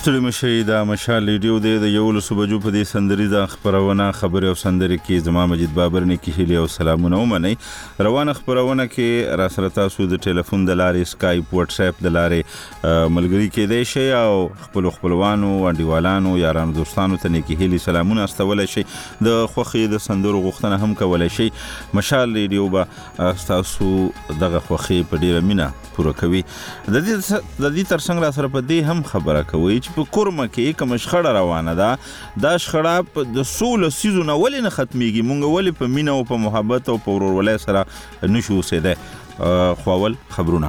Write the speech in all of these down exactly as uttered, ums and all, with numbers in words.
ستړي مشي دا مشال ریډیو دی د یولسو بجو په دې سندریزه خپرونه خبرې او سندرې کې زما مجید بابر نه کې هلي او سلامونه ومنئ. روانه خپرونه کې را سره تاسو د ټلیفون د لارې سکایپ واتس اپ د لارې ملګری کېدای شئ او خپل خپلوانو انډیوالانو یارانو دوستانو ته نه کې هلي سلامونه استولای شئ. د خوښي د سندرو غوښتنه هم کولای شئ. مشال ریډیو به تاسو دغه خوښي په ډیره مینه پوره کوي. د دې د دې ترڅنګ را سره په دې هم خبره کوي چې په کورمه کې کوم شخړه روانه ده دا شخړه د سوله سیزو نه ولې نه ختمیږي. مونږ ولې په مینه او په محبت او په ورورولۍ سره نشو اوسېدی. خواول خبرونه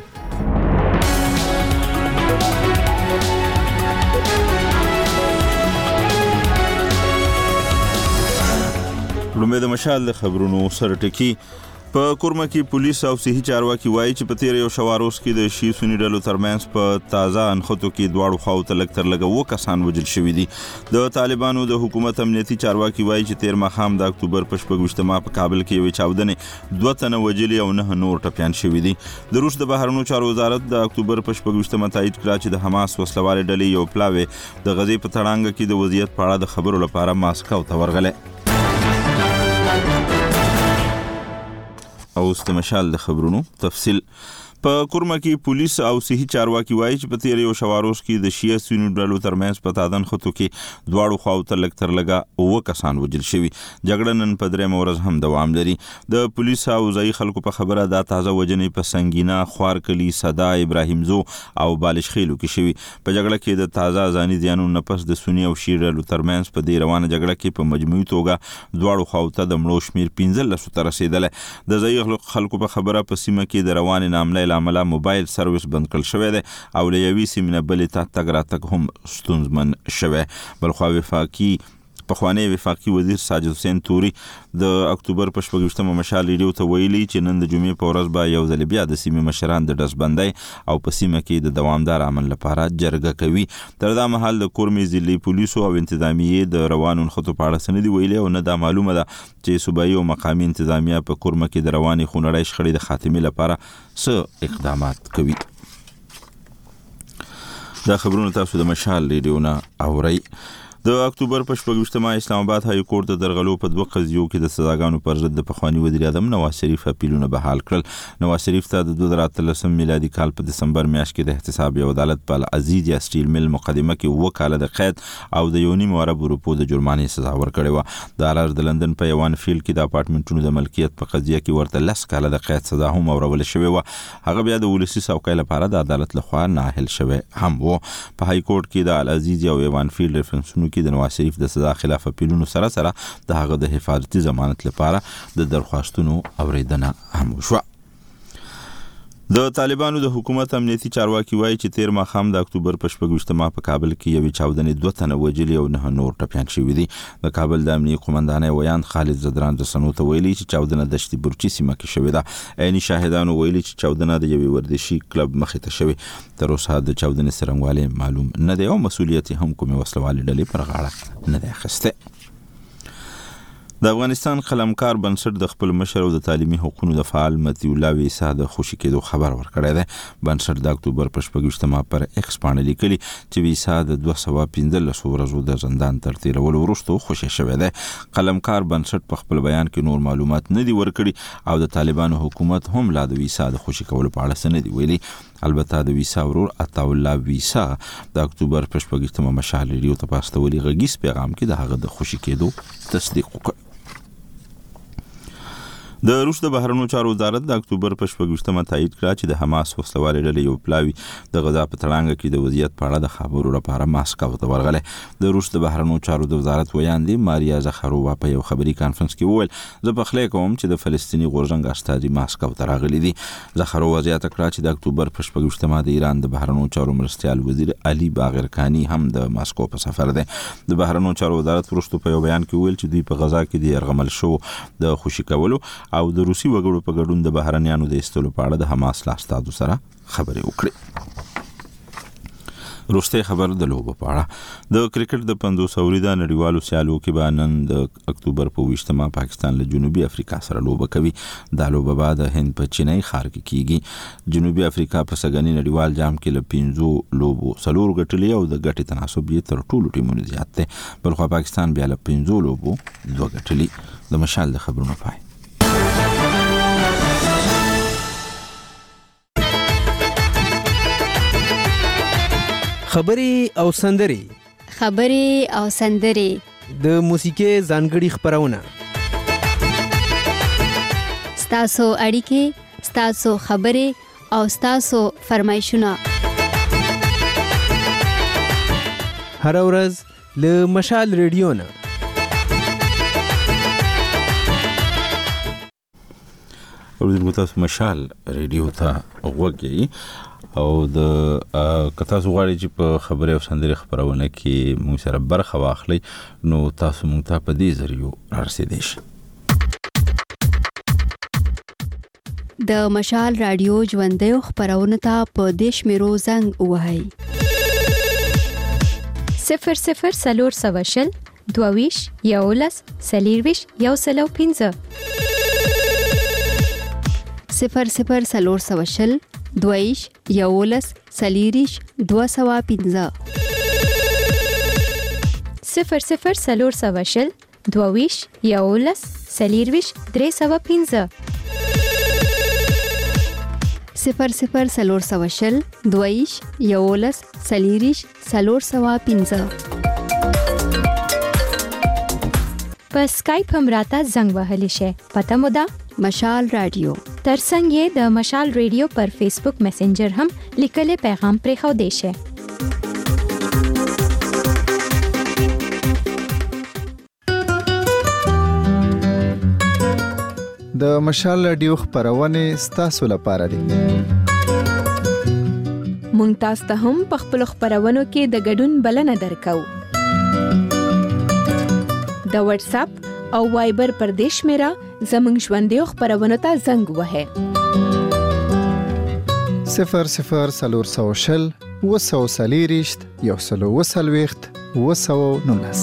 لومې د مشال د خبرونو سره ټکی. په کورمه کې پولیس او صحي چارواکي وایي چې په تیر یو شواروز کې د شي سنی ډلو ترمنځ په تازه انخطو کې دواړو خواو ته لږ تر لږه اووه کسان وژل شوي دي. د طالبانو د حکومت امنیتي چارواکي وایي چې تیر ماښام د اکتوبر په شپږویشتمه په کابل کې یوې چاودنې دوه تنه وژلي او نه نور ټپیان شوي دي. د روس د بهرنیو چارو وزارت د اکتوبر په شپږویشتمه تایید کړه چې د حماس وسلوالې ډلې یو پلاوی د غزې په تړانګه کې د وضعیت په اړه د خبرو لپاره ماسکو ته ورغلی. او د مشال د خبرونو تفصیل. په کورمه کې پولیس او صحي چارواکي وایي چې په تیر یو شواروز کې د شیعه سنی ډلو ترمنځ په تازه انخطو کې دواړو خواو ته لږ تر لږه اووه کسان وژل شوي. جګړه نن په درېیمه ورځ هم دوام لري. د پولیس او ځایي خلکو په خبره دا تازه وژنې په سنګینه، خوارکلي، صدا، ابراهیم زو او بالش خیلو کې شوي. په جګړه کې د تازه ځاني زیانونو نه پس د سنی او شیعه ډلو ترمنځ په دې روانه جګړه کې په مجموعي توګه دواړو خواو ته د مړو شمېر پنځلسو ته رسېدلی. د ځایي خلکو په خبره په سیمه کې د روانې ناملۍ له امله موبایل سرویس بند کړل شوی دی او له یوې سیمې نه بلې ته تګ راتګ هم ستونزمن شوی. بلخوا وفاقي پخوانی وفاقي وزیر ساجد حسین توري د اکتوبر په شپږویشتمه مشال ریډیو ته ویلي چې نن د جمعې په ورځ به یو ځل بیا د سیمې مشران د ډزبندۍ او په سیمه کې د دوامدار عمل لپاره جرګه کوي. تر دا مهال د کورمې ضلعي پولیسو او انتظامیې د روانو نښتو په اړه څه نه دي ویلي او نه دا معلومه ده چې صوبایي او مقامي انتظامیه په کورمه کې د روانې خونړۍ شخړې د خاتمې لپاره څه اقدامات کوي. دا خبرونه تاسو د مشال ریډیو نه اورئ. د اکتوبر په شپږویشتمه اسلام آباد های کورټ د درغلو په دوه قضیو کې د سزاګانو پر ضد د پخواني وزیر اعظم نواز شریف اپیلونه بحال کړل. نواز شریف ته د دوه زره اتلسم میلادي کال په دسمبر میاشت کې د احتساب یو عدالت په العزیز یا سټیل مل مقدمه کې اووه کاله د قید او د یو نیم ارب روپو د جرمانې سزا ورکړې وه. د الار د لندن په یوان فیلډ کې د اپارټمنټونو د ملکیت په قضیه کې ورته لس کاله د قید سزا هم اورول شوې وه. هغه بیا د ولسي څوکۍ لپاره د عدالت لخوا ناهل شوی هم و. په های کورټ کې د العزیز او یوان فیلډ ریفرنسونو کې د نواز شریف د سزا خلاف اپیلونو سره سره د هغه د حفاظتي ضمانت لپاره د درخواستونو اوریدنه هم وشوه. د طالبانو د حکومت امنیتي چارواکي وایي چې تیر ماښام د اکتوبر په شپږویشتمه په کابل کې یوې چاودنې دوه تنه وژلي او نه نور ټپیان شوي دي. د کابل د امنیې قومندانۍ ویان خالد زدران رسنو ته ویلي چې چاودنه دشت برچي سیمه کې شوې ده. عیني شاهدانو ویلي چې چاودنه د یوې ورزشي کلب مخې ته شوې. تر اوسه د چاودنې څرنګوالی معلوم نه دی او مسؤلیت هم کومې وسلوالې ډلې پر غاړه نه دی اخیستی. د افغانستان قلمکار بنسټ د خپل مشر او د تعلیمي حقوقو د فعال مطیع الله ویسا د خوشي کېدو خبر ورکړی دی. بنسټ د اکتوبر په شپږویشتمه پر ایکس باندې لیکلي چې ویسا د دوه سوه پنځلسو ورځو د زندان تر تیرولو وروسته خوشي شوی دی. قلمکار بنسټ په خپل بیان کې نور معلومات نه دي ورکړي او د طالبانو حکومت هم لا د ویسا د خوشي کولو په اړه څه نه دي ویلي. البته د ویسا ورور عطا الله ویسا د اکتوبر په شپږویشتمه مشال ریډیو ته په استولي غږیز پیغام کې د هغه د خوشي کېدو تصدیق وکړ. د روس د بهرنیو چارو وزارت د اکتوبر په شپږویشتمه تایید کړه چې د حماس وسلوالې ډلې یو پلاوی د غزا په تړانګه کې د وضعیت په اړه د خبرو لپاره ماسکو ته ورغلی. د روس د بهرنیو چارو د وزارت ویاندې ماریا زخرووا په یو خبري کانفرنس کې وویل زه پخلی کوم چې د فلسطیني غورځنګ استازي ماسکو ته راغلي دي. زخرووا زیاته کړه چې د اکتوبر په شپږویشتمه د ایران د بهرنیو چارو مرستیال وزیر علي باقر کانی هم د ماسکو په سفر دی. د بهرنیو چارو وزارت وروسته په یو بیان کې ویل چې دوی په غزا کې د یرغمل شو د خوشي کولو او د روسي وګړو په ګډون د بهرنیانو د ایستلو په اړه د حماس له استازو سره خبرې وکړې. روسته خبر د لوبو په اړه د کرکټ د پنځوس اوریدا نړیوالو سیالو کې به نن د اکتوبر په ویشتمه پاکستان له جنوبي افریقا سره لوبه کوي. دا لوبه بعد هند په چینای ښار کې کیږي. جنوبي افریقا په سګنی نړیوال جام کې له پنځو لوبو څلور ګټلې او د ګټې تناسب یې تر ټولو ټیمونو زیات دی. بلخو پاکستان بیا له پنځو لوبو دوه ګټلې. د مشال د خبرونو پای. خبري او سندري خبري او سندري د موسیقي ځانګړي خبرونه ستاسو اړیکې ستاسو خبري او ستاسو فرمایشونه هر ورځ له مشال ریډیو نه. اوریدونکو تاسو مشال ریډیو ته وګورئ او د کتا زغړی چې په خبره او سندري خبرونه کې موږ سره برخه واخلي نو تاسو موږ ته په دې ذریعہ رسیدئ شئ. د مشال رادیو ژوندۍ خبرونه ته په دیش میرو زنګ وهاي صفر صفر سلور سواشل دوویش یولس سلیرویش یو سلو پینزه صفر صفر سلور سواشل دویش یولس سلیریش دو سوا پینزه صفر صفر سلور سواشل دویش یولس سلیرویش درې سوا پینزه صفر صفر سلور سواشل دویش یولس سلیریش سلور سوا پینزه. په سکایپ هم راته زنګ وهلی شي. پته مو ده مشال رادیو. ترڅنګ یې د مشال ریډیو پر فیسبوک میسنجر هم لیکلي پیغام پرې خو دی شي. د مشال رادیو خبرونه ستاسو لپاره دي. مونږ تاسو ته هم په خپل خبرونو کې د ګډون بلنه درکو. د واتس اپ او وایبر پر دیش میرا زمنګ ژوندۍ خبرونه ته زنګ وهه صفر صفر سلور سواشل وسو سلیریشت یو سلو وسلويخت وسو نونس.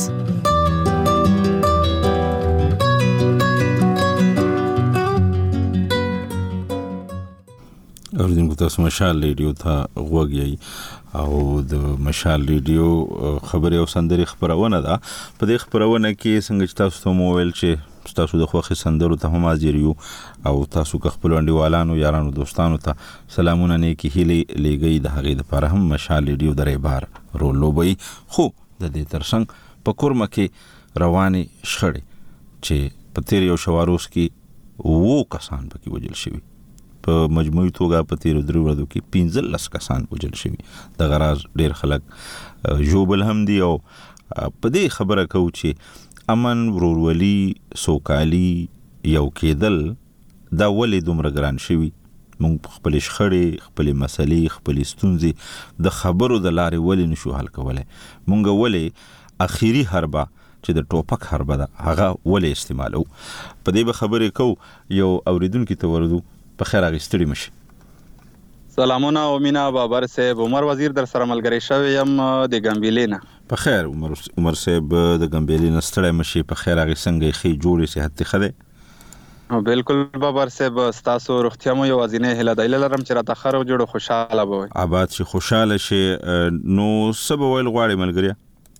اوریدونکو تاسو مشال ریډیو ته غوږی او د مشال ریډیو خبري او سندري خبرونه ده. په دې خبرونه کې څنګه چې تاسو ته موبایل چې تاسو د خوخي سندرو ته هم حاضر یو او تاسو که خپل انډیوالانو یارانو دوستانو ته سلامونه نه کې هلي لګي د هغې لپاره هم مشال ریډیو درې بار رول لوبي. خو د دې ترڅنګ په کورمه کې رواني شخړې چې په تیر یو شواروس کې وو کسان پکې وجل شوی په مجموعي توګه په تیر درو ورځو کې پنځلس کسان وجل شوی. د غراز ډیر خلک جوبل هم دی او په دې خبره کو چې امن ورورولي سوکالي یو کېدل دا ولې دومره ګران شوی. موږ خپل شخړې خپل مسلې خپل ستونزې د خبرو د لارې ولې نشو حل کولای. موږ ولې اخیری حربه چې د ټوپک حربه ده هغه ولې استعمالو. په دې به خبرې کو. یو اوریدونکو ته ورودو په خیر اغستړي مشي. سلامونه او مینا بابر صاحب. عمر وزیر در سره ملګری شوی يم د ګمبیلینا. په خیر عمر عمر صاحب د ګمبیلینا ستړي مشي. په خیر اغه څنګه خې جوړې صحت خده. او بالکل بابر صاحب تاسو روغتیا مو یو ازینه هله دایله لرم چې را تخرو جوړو خوشاله بوي. آباد شي خوشاله شي. نو سبا ویل غواړي ملګری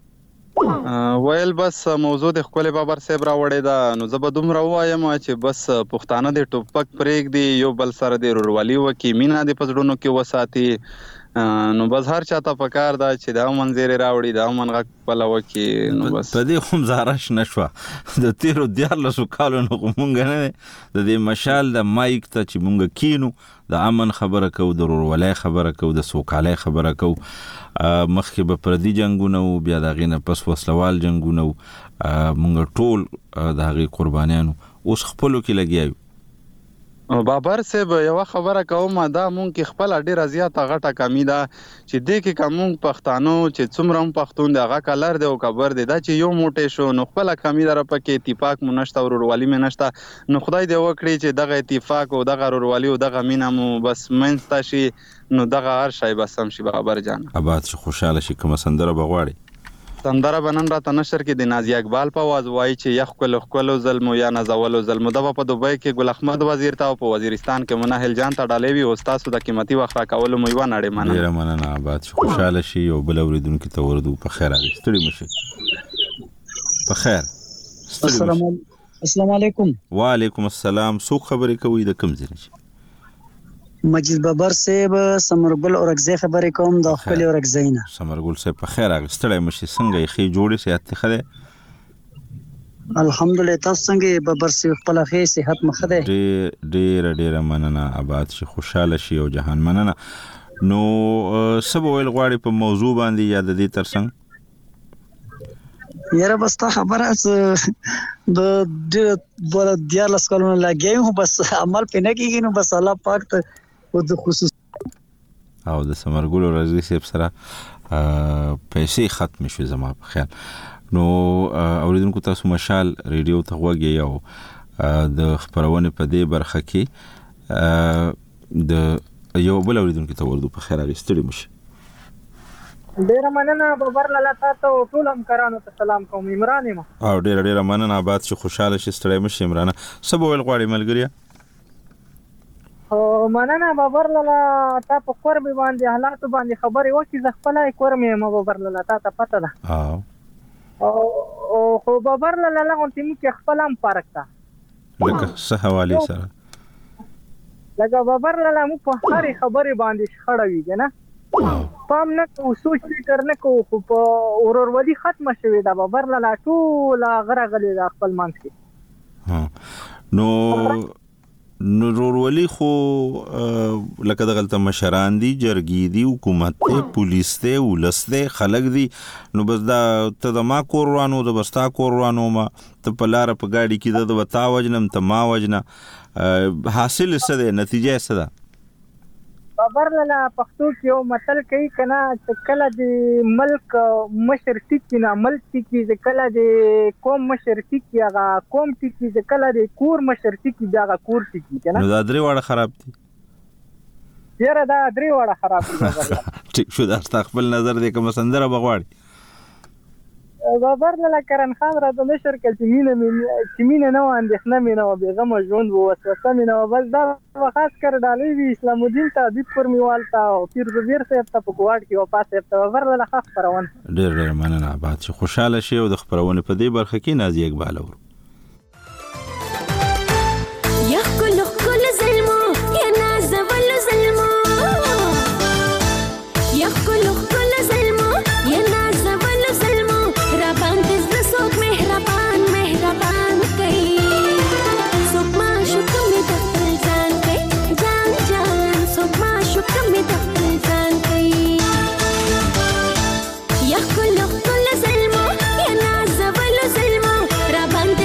ویل بس موضوع د خپل بابر صاحب را وړې دا نو زه به دومره وایم چې بس پښتانه د ټوپک پرېګ دی یو بل سره د رورولي وکي مینا د پزړونو کې وساتي. نو بس هر چاته پکار دا چې دا منځري راوړي دا منغه خپل وکي. نو بس په دې هم زارش نشو د تیرو دیارلسو کالونو مونږ نه د دې مشال د مایک ته چې مونږ کینو د امن خبره کو د رورولي خبره کو د سوکالۍ خبره کو. مخکې به پردي جنگونه او بیا د غینه پس وسلوال جنگونه مونږ ټول د هغه قربانیانو اوس خپلو کې لګیایو. بابر صاحب یو خبره کوم دا مونږ کې خپل ډیره زیاته غټه کمی ده چې دې کې کوم پښتانو چې څومره هم پښتون دی هغه کلر دی او کبر دی دا چې یو موټی شو نو خپل کمی در پکې اتفاق مو نشته او ورورولي مې نشته نو خدای دې وکړي چې دغه اتفاق او دغه ورورولي او دغه مینه مو بس منځ ته شي نو دغه هر شی بس هم شي بابر جان آباد شي خوشاله شي کوم سندره بغواړي سندره بنن را تنشر کې د نازي اقبال په आवाज وایي چې یخ کل خپل ظلم یا نزول ظلم د په دوبۍ کې ګل احمد وزیر ته او په وزیرستان کې مناهل جان ته ډالې وی او تاسو د قیمتي وخت راکول مو یو نړۍ مننه ډیره مننه آباد شي خوشاله شي او بل اوریدونکو ته ورده په خیر راغلی ستړي مشه په خیر السلام السلام علیکم وعلیکم السلام سو خبرې کوي د کوم ځای مجید بابر صاحب سمرګل اورګزی خبرې کوم د خپل اورګزی نه سمرګل صاحب په خیر راغلی ستړي مشه څنګه یې خې جوړې صحت خله الحمدلله تاسو څنګه بابر صاحب خپل خې صحت مخه ده ډېر ډېر ډېر مننه آباد شي خوشاله شي او جهان مننه نو سبا ویل غواړي په موضوع باندې یاد دي ترڅنګ یاره بس تا خبره د د بل دیارلس کلونه لګیم بس عمل پنه کیږي نو بس الله پاک ته او د خصوص او د سمرګل رضی صاحب سره پیسې ختم شو زما په خیال نو اوریدونکو تاسو مشال ریډیو ته وګورئ یو د خبرونه په دې برخه کې د یو بل اوریدونکو ته ورده په خیر راستړي مشه ډیر مننه بابر لاله تاسو ټول هم کرانو ته سلام کوم عمران ما او ډیر ډیر مننه آباد شي خوشاله شي ستړي مشه عمران سبا ویل غواړي ملګری او مننه بابر لاله تاسو په قرب باندې حالات باندې خبرې وکړي ز خپل کور مې ما بابر لاله تاسو پته ده او او خو بابر لاله لغون تیم کې خپل هم فرق ده لکه څه حواله سره لکه بابر لاله مو په هر خبرې باندې خړوي کنه پام نه کو سوچ فکر نه کو خو په اورورولي ختم شوی دا بابر لاله ټول غره غلي د خپل منځ کې نو نو ورورولي خو لکه دغلته مشران دي جرګي دي حکومت ته پولیس ته ولسته خلک دي نو بس دا ته د ما کور روانو د بستا کور روانو ما ته په لار په گاډي کې د وتا وجنم ته ما وجنه حاصل څه ده نتیجه څه ده خبر لاله پښتو کې یو متل کوي کنه چې کله د ملک مشر ټکی نه ملک ټکی چې کله د قوم مشر ټکی هغه قوم ټکی چې کله د کور مشر ټکی هغه کور ټکی کنه نو دا درې وړه خراب دي یاره دا درې وړه خراب دي ټیک شو دا خپل نظر دې کوم سندره بغواړي بابر لاله کرن خان را د نشر کل چې مینه چې مینه نه اندېښنه مینه او بیغم ژوند وو وسوسه مینه بس دا خاص کر ډالې وی اسلام الدین ته د پرمیوال ته او پیر زبیر صاحب ته په کوټ کې او پاسه ته بابر لاله خاص پرون ډېر ډېر مننه آباد شي خوشاله شي او د خبرونه په دې برخه کې نازي اقبال اور یا کل کل ظلمو یا نازول ظلمو یا کل کل ظلمو یا نازول ظلمو را باندې زسوک مهربان مهربان کوي سوک ما شکر می د خپل ځان کوي جان جان سوک ما شکر می د خپل ځان کوي یا کل کل ظلمو یا نازول ظلمو را باندې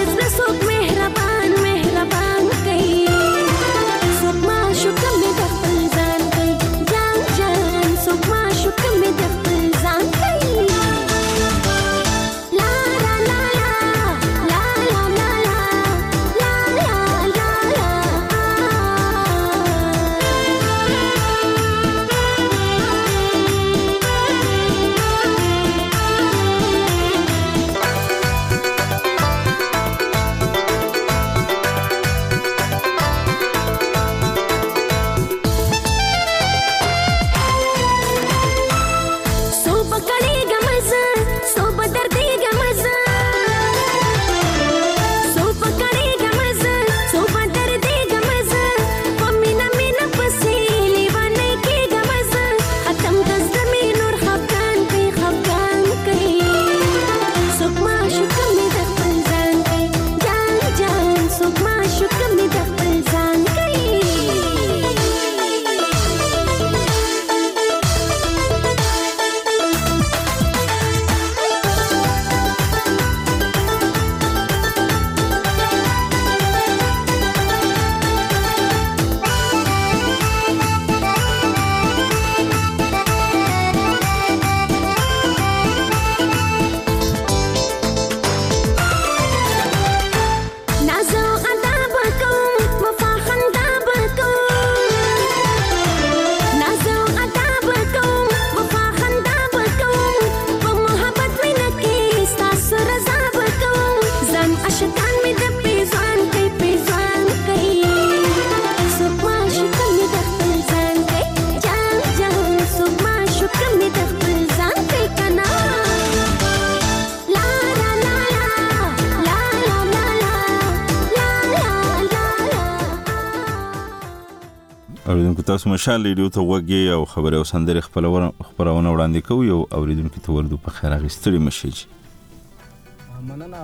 اوریدونکو تاسو مشال ریډیو ته وګورئ او خبره او سندره خپلونه خبرونه وړاندې کوي او اوریدونکو ته ورته په خیر اغستړي مشي مننه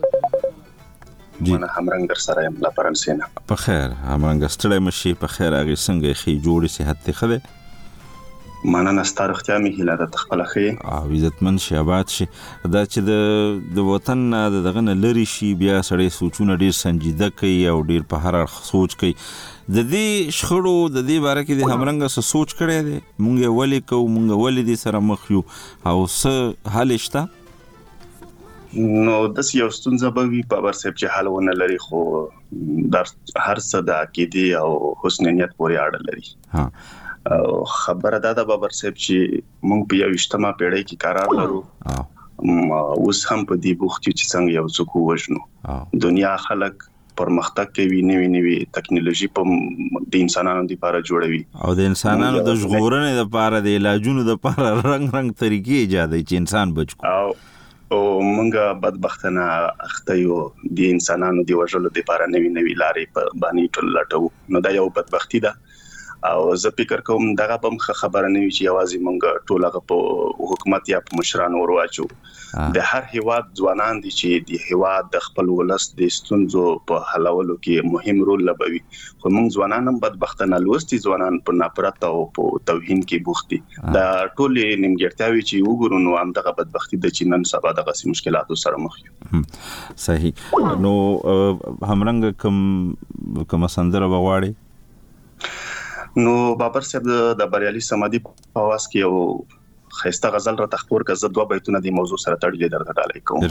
مننه همرنګ در سره یم لا پرنسینا په خیر همرنګ ستړي مشي په خیر اغه څنګه خي جوړ صحت ته خده مننه ستاره اختیا می هیله د تخپل خي او عزتمن شي آباد شي دا چې د د وطن دغه نه لری شي بیا سړی سوچونه ډیر سنجیده کوي او ډیر په هر اړخ سوچ کوي د دې شخړو د دې باره کې د همرنګ څه سوچ کړی دی مونږ ولې کو مونږ ولې دې سره مخ یو او څه حل شته نو د یو ستونزه به وي په ورسېب چې حلونه لري خو در هر څه د عقیدې او حسن نیت پورې اړه لري ها او خبره دا د بابر صاحب چې مونږ په یو اجتماع پیړۍ کې قرار لرو اوس هم په دې بوخت چې څنګه یو څوک وژنو دنیا خلک پرمختګ کوي نوې نوې ټکنالوژي په د انسانانو لپاره جوړوي او د انسانانو د ژغورنې لپاره د علاجونو لپاره رنگ رنگ طریقې ایجادوي چې انسان بچو او او مونږه بدبختانه اخته یو د انسانانو دی وژلو لپاره نوې نوې لارې په باندې ټول لټو نو دا یو بدبختی ده او زه فکر کوم دغه په مخه خبره نه وي چې یوازې مونږ ټول هغه په حکومت یا په مشرانو ورواچو د هر هیواد ځوانان دي چې د هیواد د خپل ولس د ستونزو په حلولو کې مهم رول لوبوي خو مونږ ځوانان هم بدبختانه لوستي ځوانان په ناپرته او په توهین کې بوختي دا ټول نیمګړتیاوي چې وګورو نو هم دغه بدبختی د چینن سبا دغه مشکلاتو سره مخ یو صحیح نو همرنګ کوم کوم سندره بغواړي نو بابر صاحب د بریالي سمادي په واس کې یو خسته غزل را تخپور کزه دوه بیتونه د موضوع سره تړلې درته ډالې کوم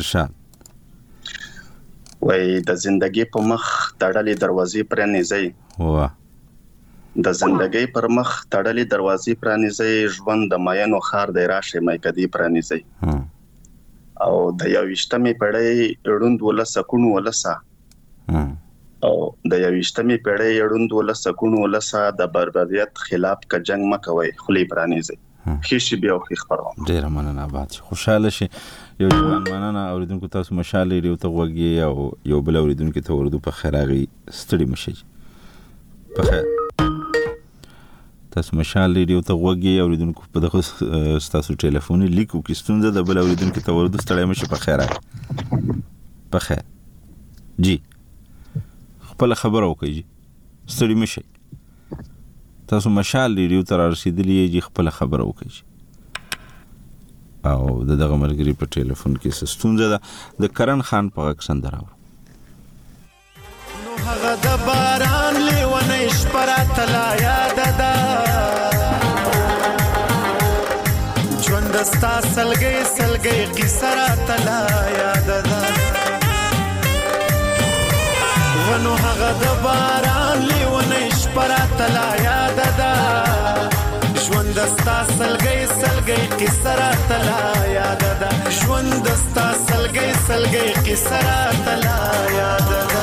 ارشاد وای د ژوندۍ په مخ تړلې دروازې پرانیزي وا د ژوندۍ پر مخ تړلې دروازې پرانیزي ژوند د ماینو خار دی راشه مې کدي پرانیزي او د یو وشتمې پړې اړوند ولا سکون ولا سا او د یوشتمې پیړۍ اړوند ول سکون ول سا د بربریت خلاف کا جنگ مکوي خلی پرانیزي خېشي بیا خو خبرو ډیر مننه آباد خوشاله شي یو ځوان مننه اوریدونکو تاسو مشال لري او ته وګي او یو بل اوریدونکو ته ورده په خیراغي ستړي مشي په خیر تاسو مشال لري او ته وګي اوریدونکو په دغه تاسو ټلیفون لیکو کې ستونزه د بل اوریدونکو ته ورده ستړي مشي په خیراغي په خیر جی خپل خبره وکړي ستړي مشي تاسو مشال ریډیو تر رسیدلی یې خپل خبره وکړي او دغه مرګري په ټلیفون کې ستونزه ده د کرن خان په غږ سندره نو هغه د باران لیونه شپره تلا یاد ده ژوند ستا سلګي سلګي قصه را تلا یاد ده ونو هغه د باران لیونه شپره تلا یاد ده ژوند ستا سلګي سلګي قصه را تلا یاد ده ژوند ستا سلګي سلګي قصه را تلا یاد ده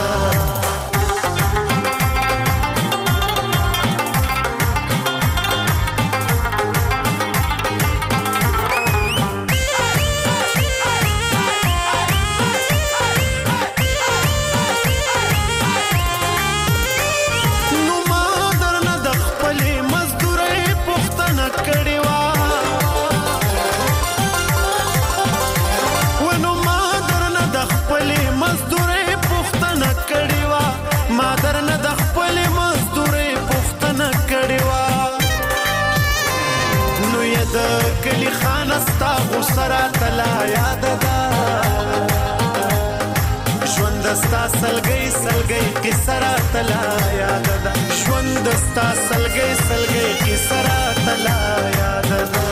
کلی خانستا غسرا تلا یاد ده ژوند ستا سلګي سلګي قصرا تلا یاد ده ژوند ستا سلګي سلګي قصرا تلا یاد ده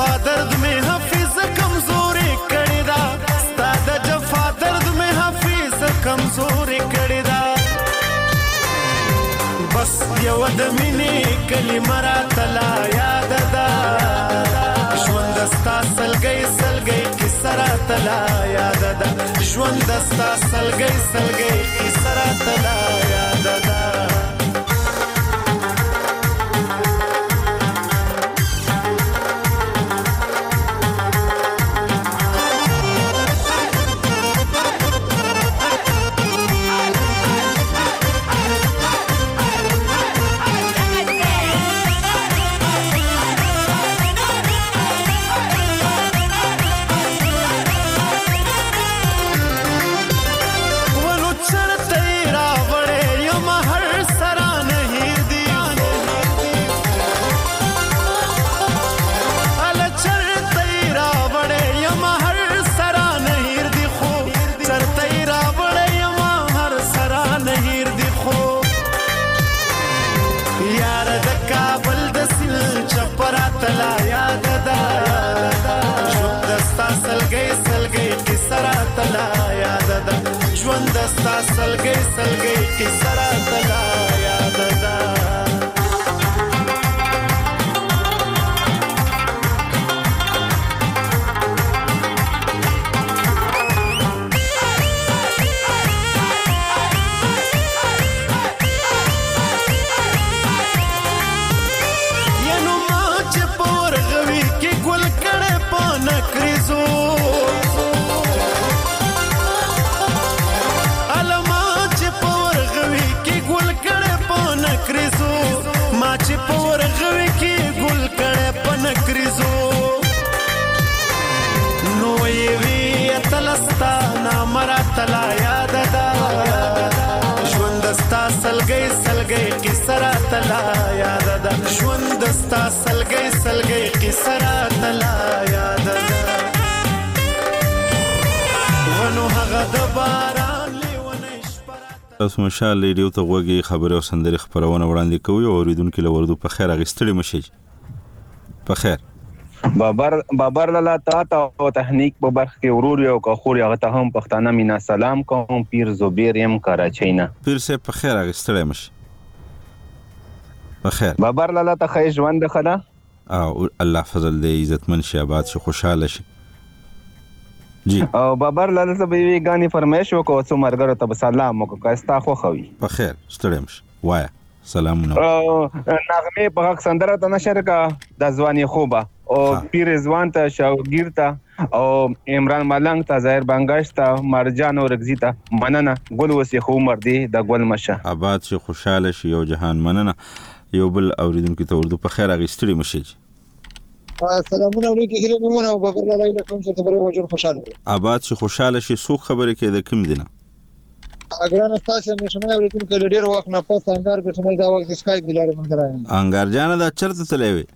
درد میں حفیظ یو د مینې کلمه راته لا یاد ده ژوند ستا سلګۍ سلګۍ کیسه راته لا یاد ده ژوند ستا سلګۍ سلګۍ کیسه راته لا یاد ده ژوند دستا سلګۍ سلګۍ کیسه راته لا یاد ده ینو ما چې په ورغوي کې ګل کړی په نکریزو چې په ورغوي کې ګل کړی په نکریزو نو یې وی اتلستا نام راته لا یاد ده ژوند ستا سلګۍ سلګۍ کیسه راته لا یاد ده ژوند ستا سلګۍ سلګۍ کیسه راته لا یاد ده ونو هغه د باران تاسو مشال ریډیو ته غوږی خبري او سندري خبرونه وړاندې کوي او اوریدونکو له وردو په خیر اغستړي مشي په خیر بابر بابر لاله تا او تخنیک په برخه کې ورور یو کا خور یو ته هم پښتانه مینا سلام کوم پیر زبیر يم کراچینا پیر سه په خیر اغستړي مشي په خیر بابر لاله ته خیر ژوند خلا او الله فضل دې عزتمن شي آباد شي خوشاله شي جی او بابر لاله ته وی غاني فرمایش وکړو څو مرګره ته سلام وکړه کاستا خو خوي په خیر ستړم وایا سلامونه او نغمه په حق سندره ته نشر کا د ځواني خوبه او پیر ځوان ته شاوګیر ته او عمران ملنګ ته ظاهر بنگش ته مرجان او رغزی ته مننه ګل وسی خو مردي د ګل مشه آباد شي خوشاله شي او جهان مننه یو بل اوریدونکو ته ورته په خیر اغستړي مشي سلامونه علیکم هیله مونږ او بابر لاله کوم څه خبره وجه خوشاله آباد شي خوشاله شي سو خبره کې د کوم دینه اګران تاسو مې شمه علیکم کله ډیر وخت نه پس انګار کې شمه دا وخت سکای بلاره مونږ راځي انګار جان دا چرته تلوي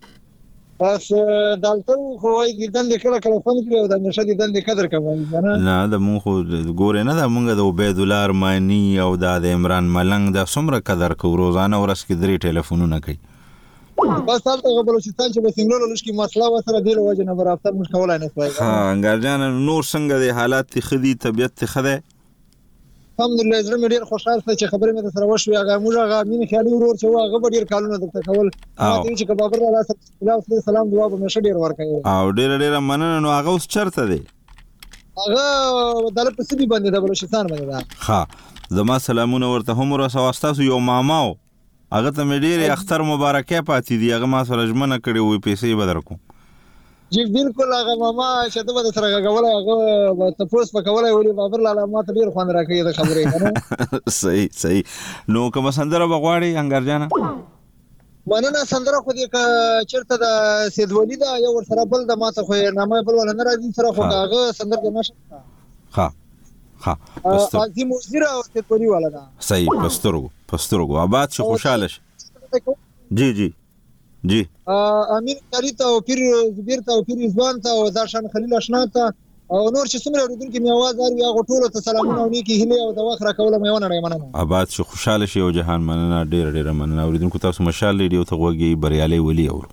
پس دالته خو وای ګدل کله کله فون کړو دا نشه دي دل قدر کوي نه نه د مونږ ګورې نه د مونږ د عبید الله ارمانی او د عمران ملنګ د څومره قدر کو روزانه ورس کې درې ټلیفونونه کوي بس تاسو بلوچستان چې به سنگلو لشکې مسله وسره دی لوجه نه برابر مش کولای نه وای ها انګار جان نور څنګه د حالات خدي طبيعت خده الحمدلله زړه مې ډیر خوشاله چې خبرې مې سره وشوي هغه موږ هغه مين خیالي ورور چې هغه ډیر کالونه د تکول ماته چې بابر الله سلام سلام دعا به مشه ډیر ورکوي او ډیر ډیر مننه نو هغه اوس چرته دی هغه دله په سبي باندې د بلوچستان باندې دا ها زما سلامونه ورته هم ورسو تاسو یو ماماو هغه ته مې ډېرې اختر مبارکه پاتې دي هغه ما سره ژمنه کړې وې پیسې به درکوم جی بالکل هغه ماما چې ته به سره غوړای هغه تاسو په کولای ولې بابر لاله ما ته ډېر خوان راکړي د خبرې کنه صحیح صحیح نو کوم سندره بغواړي انګار جانا مننه سندره خو دې چرته د سید ولی دا یو ور سره بل د ماته خو نامه بل ول نه راځي سره خو هغه سندره نشه ها ها عظیم وزیر او سید ولی والا دا صحیح پسترګو پسترګو آباد شو خوشاله شي جی جی جی امین کاریتا او پیر زبیر ته او پیر ځوان ته او داشان خلیل آشنا ته او نور چې څومره اوریدونکو می आवाज اوري هغه ټول ته سلامونه او نیکی هله او د وخت را کوله مې ونه مننه آباد شو خوشاله شي او جهان مننه ډیر ډیر مننه اوریدونکو تاسو مشال ریډیو ته غوږی بریالي ولي اور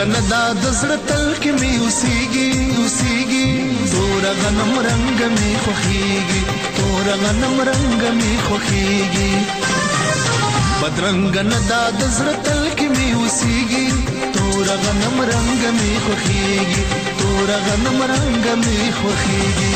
دا د زړه تل کې می اوسېږي اوسېږي تور غنم رنگ می خوخيږي تور غنم رنگ می خوخيږي بدرنګ نه دا د زړه تل کې می اوسېږي تور غنم رنگ می خوخيږي تور غنم رنگ می خوخيږي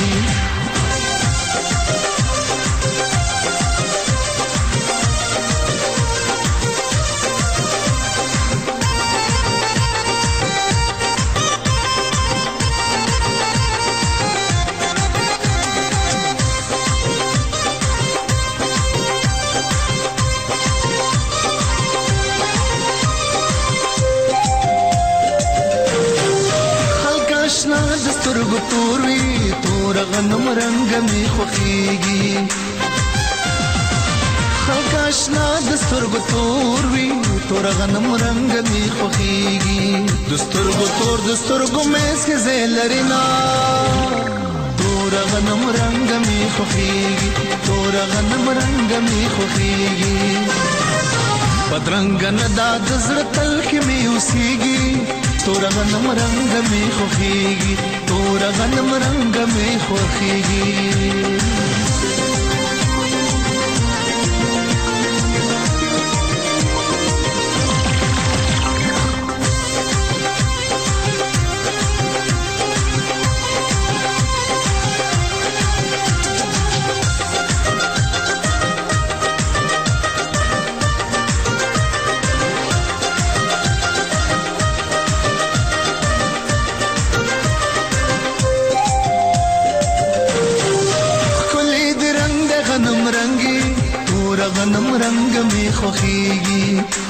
سترګو تور وي تور غنم رنگ می خوخيږي خلک آشنا د سترګو تور وي تور غنم رنگ می خوخيږي د سترګو تور د سترګو مېس کې زلرینا تور غنم رنگ می خوخيږي تور غنم رنگ می خوخيږي بدرنګ نه دا د زړه تل کې می اوسېږي تور غنم رنگ می خوخيږي تور غنم رنگ می خوخيږي غنم رنگ می خوخيږي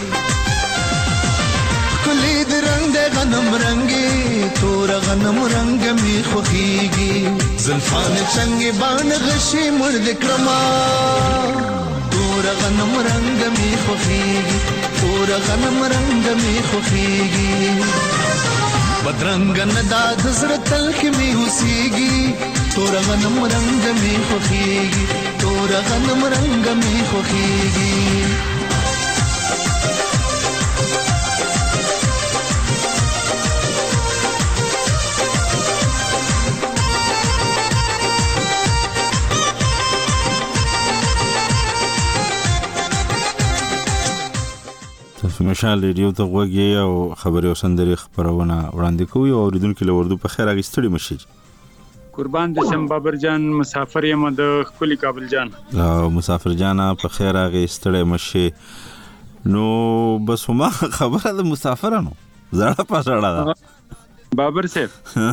کلی د رنگ د غنم رنگي تور غنم رنگ می خوخيږي زلفان څنګه باندې غشي مرد کرما تور غنم رنگ می خوخيږي تور غنم رنگ می خوخيږي بدرنګ نه دا د زړه تل کې می اوسېږي تور غنم رنگ می خوخيږي تور غنم رنگ می خوخيږي مشال ریډیو ته غوږی او خبري او سندري خبرونه وړاندې کوي او اوریدونکو له وردو په خیر اغستړي مشي قربان د شم بابر جان مسافر یم د خپل کابل جان او مسافر جان په خیر اغستړي مشي نو بس ما خبره د مسافرانو زړه پښړه ده بابر صاحب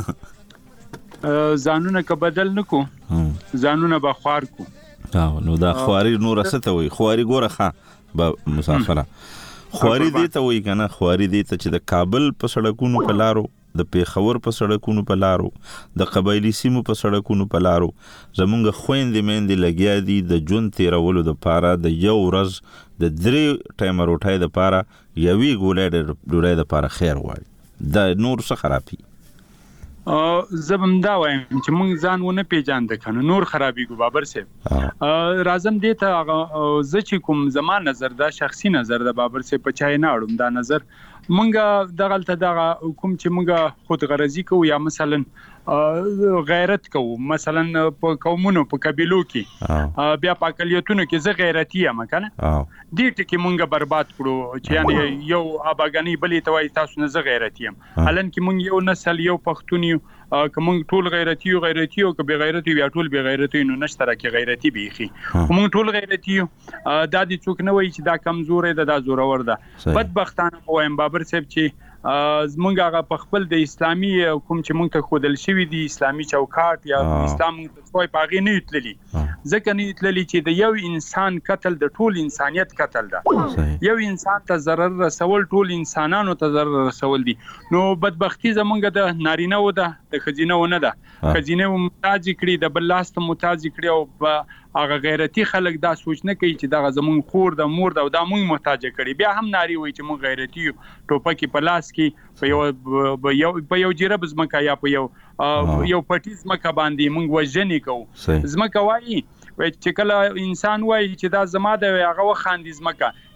ځانونه ک بدل نکو ځانونه به خوار کو نو دا خواري نور څه ته وي خواري ګوره ښه مسافره خواري دي ته وای کنه خواري دي ته چې د کابل په سړکونو په لارو د پیښور په سړکونو په لارو د قبایلی سیمو په سړکونو په لارو زمونږ خويندې مېندې لګیا دي د جون تیرولو د پاره د یو ورځ د درې ټایم روټای د پاره یوي ګولې د ډوړې د پاره خیر وای د نور څه خرابي او زبم دا وایم چې مونږ ځان ونه پیژاند کنه نور خرابي ګو بابر صاحب رازم دې ته ز چې کوم زمان نظر دا شخصي نظر د بابر صاحب په چای نه اړم دا نظر مونږ دغلته دغه حکم چې مونږ خود غرضی کو یا مثلا غیرت کو مثلا په قومونو په قبيلو کې بیا په اقلیتونو کې زه غیرتی یم کنه دې ټکی مونږ برباد کړو چې یعنی یو اباګانی بلې توای تاسو نه زه غیرتی یم هلن کې مونږ یو نسل یو پښتون یو کوم ټول غیرتی یو غیرتی او که به غیرتی بیا ټول به غیرتی نو نشترکه غیرتی بیخي مونږ ټول غیرتی یو دا دي څوک نه وای چې دا کمزورې ده دا زورور ده بدبختانه وایم بابر صاحب چې زمونږ هغه په خپل د اسلامي کوم چې مونږ ته خودل شوی دی اسلامي چوکاټ یا اسلام څوی پاغي نه یتللی ځکه نه یتللی چې د یو انسان قتل د ټول انسانيت قتل ده یو انسان ته ضرر رسول ټول انسانانو ته ضرر رسول دي نو بدبختی زمونږ د نارینه و ده د خزینه و نه ده خزینه محتاج کړي د بل لاس ته محتاج کړي او هغه غیرتی خلک دا سوچ نه کوي چې دا زمون خور د مور د دا مونږ محتاج کړي بیا هم ناری وای چې مونږ غیرتی ټوپکی په لاس کې په یو په یو جرب زمکا یا په یو یو پټی زمکا باندې مونږ وژنې کوو زمکا وایي چې کله انسان وایي چې دا زما د هغه وخاندې زمکا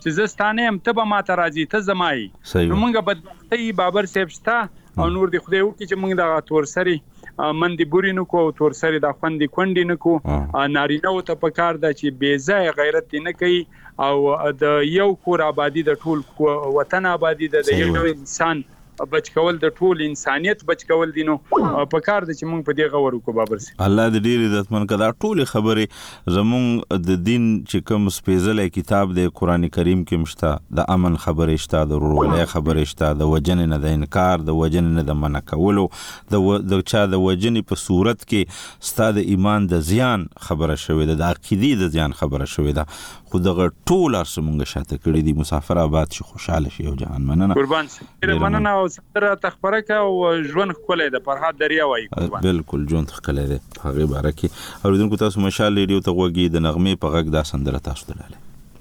چې زه ستانه يم ته به ماته راځي ته زمای نو مونږه بدبختي بابر صاحب شته او نور دی خدای وکړي چې مونږ د تور سری مندي بوري نو کو تور سری د خوندې کونډې نو کو نارینه ته پکار د چې بې ځای غیرت نه کوي او د یو کور آبادی د ټول وطن آبادی د یو انسان بچ کول د ټول انسانيت بچ کول دي نو په کار د چې مونږ په دې غوړو کو بابر سي الله دې ډېر عزتمن کړه ټول خبره زمونږ د دین چې کوم سپیشل کتاب د قران کریم کې مشته د امن خبره شته د ورولې خبره شته د وجن نه د انکار د وجن نه د منع کولو د چا د وجن په صورت کې ستاسو ایمان د زیان خبره شوې ده د عقیدې د زیان خبره شوې ده خو دغه ټول ارسمونګه شاته کړی دي مسافر آباد شي خوشاله شي او جهان مننه قربان سي مننه او سره تخبره کا او ژوند خپل د فرحات دریا وای قربان بالکل ژوند خپل دی هغه بارکه اوریدونکو تاسو مشال ریډیو ته وګورئ د نغمه په غږ دا سندره تاسو دلاله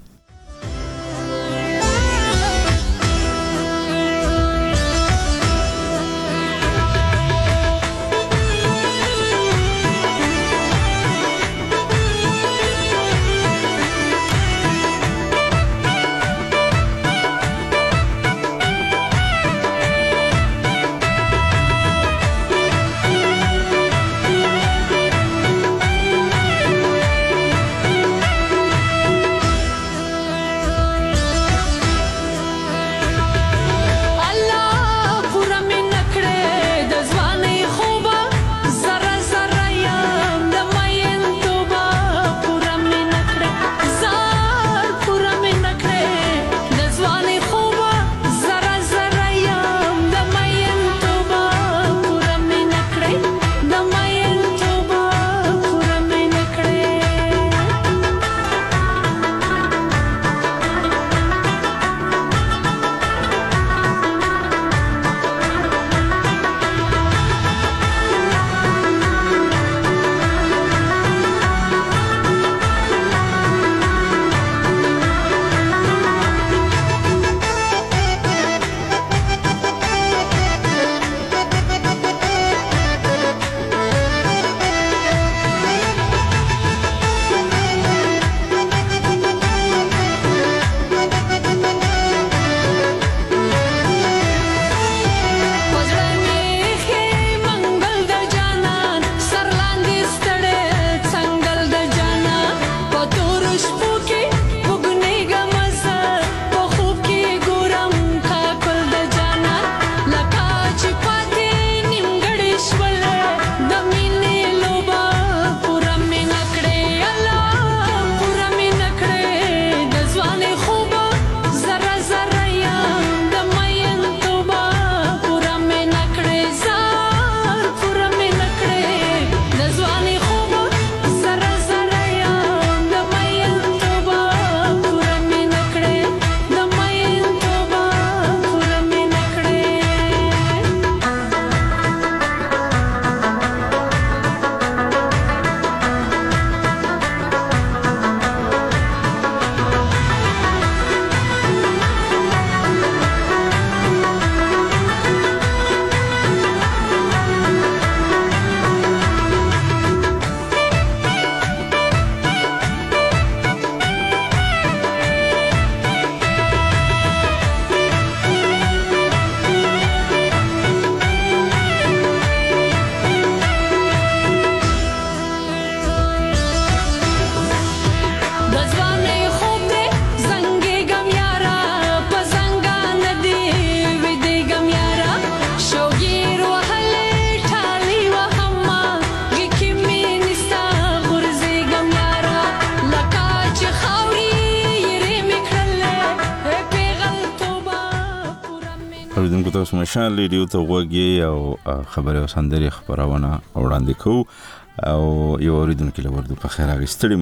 اوریدونکو تاسو مشال ریډیو ته وګورئ او خبره او سندري خبرونه وړاندې کوو او یو اوریدونکو لورده په خیر اغستړي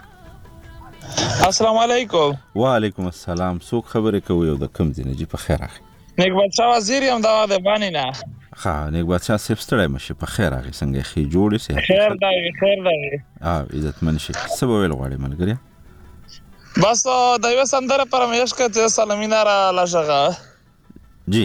مشج السلام علیکم وعلیکم السلام څوک خبره کوي او د کوم ځای نه په خیر اخی نیک بادشاہ وزیر یم دا د باندې نه ها نیک بادشاہ صاحب ستړی مشه په خیر اخی څنګه خې جوړې سي خیر دی خیر دی اه عزت منشي سبا ویل غواړي ملګری بس د یو سندره پر مېش کته سلمینا را لاشغه جی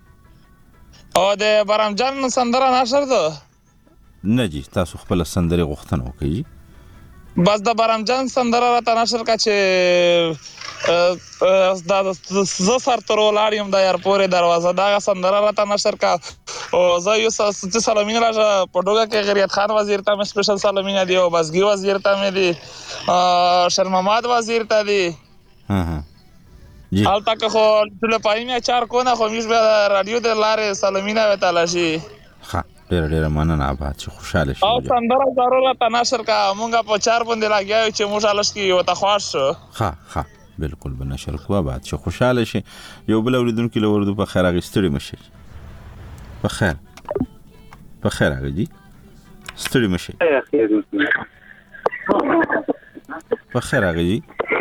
او د برام جان سندره نشر ده نه جی تاسو خپل سندره غوښتنه وکړئ بس د برام جان سندره را نشر کا چې دا زه سر تر ولاړ یم د ایرپورټ دروازه دغه سندره راته نشر کا او زه یو څه سلامونه راځه په ډوګه کې غریت خان وزیر ته مې سپیشل سلامونه دی او بسګي وزیر ته مې دی شر محمد وزیر ته دی ها ها جی حال تک خو ټول پایم چار کو نه خو موږ به رادیو د لارې سلامونه وته لشي ها ډېر ډېر مننه آباد چې خوشاله شي او سندره ضرورت نشر کا مونږه په چار باندې لاګیو چې موږ الش کی وته خواش شو ها ها بالکل به نشر کو آباد چې خوشاله شي یو بل اوریدونکو له وردو په خیر اغستړي مشي په خیر په خیر اغجی ستړي مشي په خیر اغجی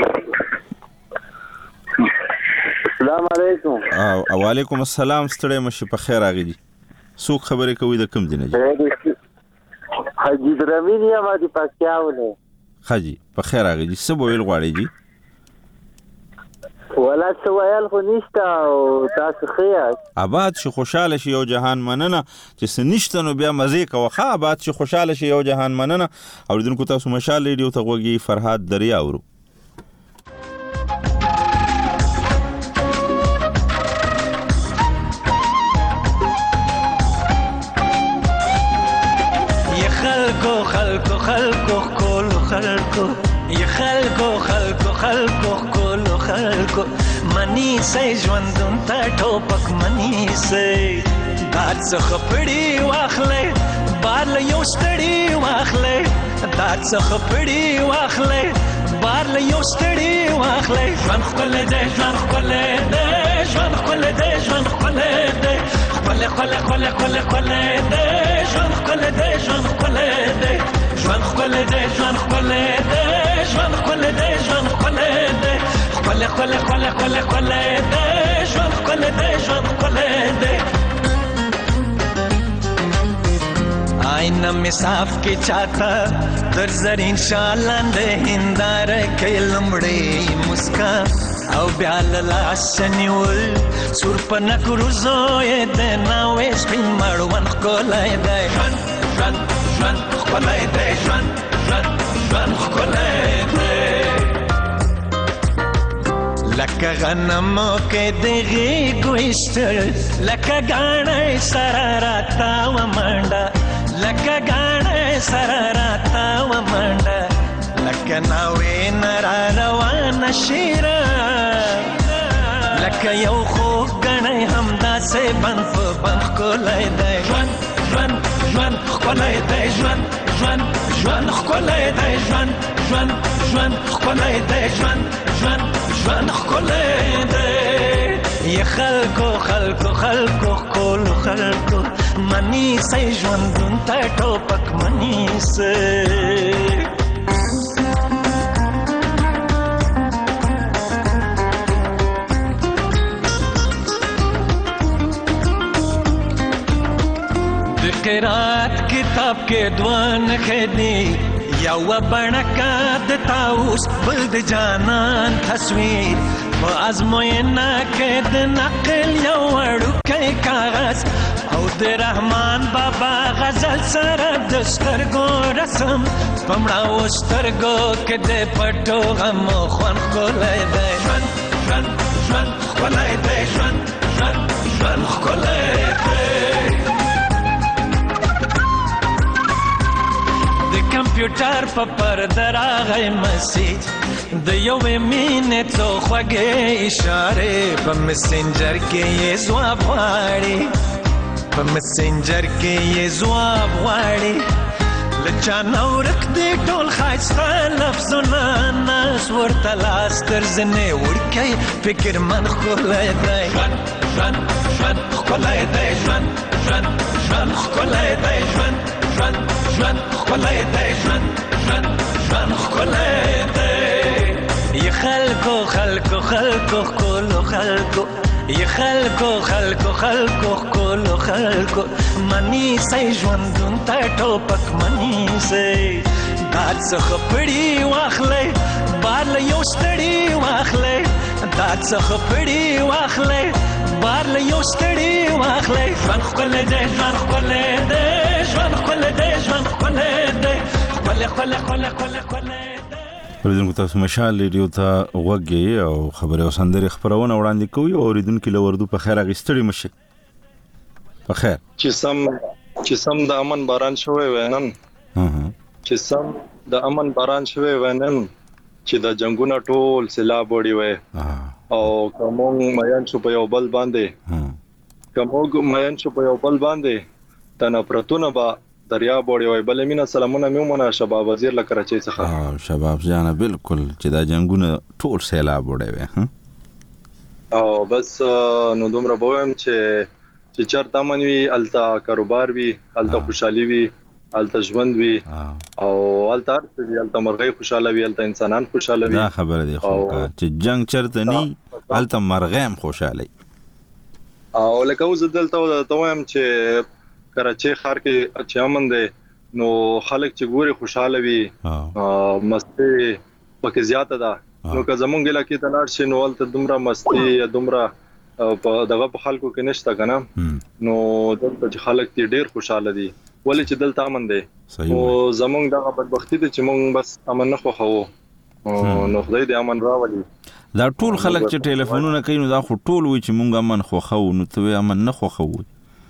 السلام علیکم او وعلیکم السلام ستړي مشي په خیر اغجی څوک خبرې کوي د کوم دینه جی حاجی درمین یا ما دی پکاونه حاجی په خیر اغجی څه بویل غواړي جی ولا سوال خو نشته او تاسو خیر آباد شي خوشاله شي یو جهان مننه چې سنشته نو بیا مزه کوه ښه آباد شي خوشاله شي یو جهان مننه اوریدونکو تاسو مشال ریډیو ته غوږی فرهاد دریا اورو خلکو خلکو خلکو کولو خلکو یا خلکو خلکو خلکو کولو خلکو منی سي ژوندون ته ټوپک منی سي دات څخه پړی واخلې بار له یو ستړي واخلې دات څخه پړی واخلې بار له یو ستړي واخلې ژوند خپل دې ژوند خپل دې ژوند خپل دې ژوند خپل دې خپل خپل خپل خپل خپل دې ژوند خپل دې ژوند خپل دې ژوند خپل دې ژوند خپل دې ژوند خپل دې ژوند خپل دې خپل خپل خپل خپل خپل دې ژوند خپل دې ژوند خپل دې آئینه می صاف کی چاہتا در زرین شالند هندار کې لمړې مسکا او بیال لاس نیول سور پنک روزوې د ناوې سپین مړون کولای دی ژوند ژوند ژوند کولای دی ژوند ژوند ژوند کولای دی لکه غنم کې دغه ګوشتل لکه غاڼې سره راتا و منډه لکه غاڼې سره راتا و منډه لکه ناوې نرا روان شیرا لکه یو خو غاڼې همدا سه بند په بند کولای دی ژوند ژوند ژوند کولای دی ژوند ژوند ژوند کولای دی ژوند ژوند ژوند کولای دی ژوند ژوند ژوند کولای دی یا خلکو خلکو خلکو کولو خلکو منی سي ژوندون ته ټوپک منی سي د قرات کتاب کې دوان خېدی یو بڼکا د تاوس بل د جانان تصویر په ازموینه کې د نقل یو وړوکی کاغذ او د رحمان بابا غزل سره د سترګو رسم پمړاو سترګو کې د پټو غم خوان کولای دی ژوند ژوند ژوند کولای دی ژوند ژوند ژوند کولای دی د کمپیوټر په پرده راغی مسیج د یوې مینې څو خوږې اشارې په مسنجر کې یې ځواب غواړي په مسنجر کې یې ځواب غواړي له چا نه ورک دی ټول ښایسته لفظونه ناس ورته لاس تر زنې وړکی فکرمند ښکلی دی ژوند ژوند ژوند ښکلی دی ژوند ژوند ژوند ښکلی دی ژوند ژوند ژوند ښکلی دی ژوند ژوند ژوند ښکلی دی یا خلکو خلکو خلکو ښکلو خلکو یا خلکو خلکو خلکو ښکلو خلکو منی سي ژوندون ته ټوپک منی سي داد څخه پړی واخلې بار له یو ستړي واخلې داد څخه پړی واخلې بار له یو ستړي واخلې ژوند ښکلی دی ژوند ښکلی دی ژوند ښکلی دی ژوند ښکلی دی ښکلی ښکلی ښکلی ښکلی ښکلی اوریدونکو تاسو مشال ریډیو ته وګورئ او خبره وسندري خبرونه وړاندې کوي او اوریدونکو له وردو په خیر اغستړي مشه په خیر چې سم چې سم د امن باران شوی وینن چې سم د امن باران شوی وینن چې د جنگونو ټول سیلاب وړي وي او کوم مېن شو په یو بل باندې کوم مېن شو په یو بل باندې تنه پرتونه با دریا بوړی وای بل مینا سلامونه میومنه شباب وزیر لکراچي څخه اه شباب جانا بالکل چې دا جنگونه ټول سیلاب وړي وي او بس نو دومره بوم چې چې چرته منوي التا کاروبار وي التا خوشحالي وي التا ژوند وي او التا التا مرغۍ خوشاله وي التا انسانان خوشاله وي دا خبره دی خو چې جنگ چرته ني التا مرغېم خوشاله او لکه اوس دلته توام چې کراچي ښار کې چې امن دی نو خلک چې ګوري خوشاله وي مستی پکې زیاته ده نو که زمونږ علاقې ته لاړ شي نو ولته دومره مستی یا دومره په دغه په خلکو کې نشته کنه نو دلته چې خلک دې ډېر خوشاله دي ولې چې دلته امن دی او زمونږ دغه بدبختی دي چې مونږ بس امن نه خوښو نو خدای دې امن راولي دا ټول خلک چې ټلیفونونه کوي نو دا خو ټول وي چې مونږ امن خوښو نو ته امن نه خوښو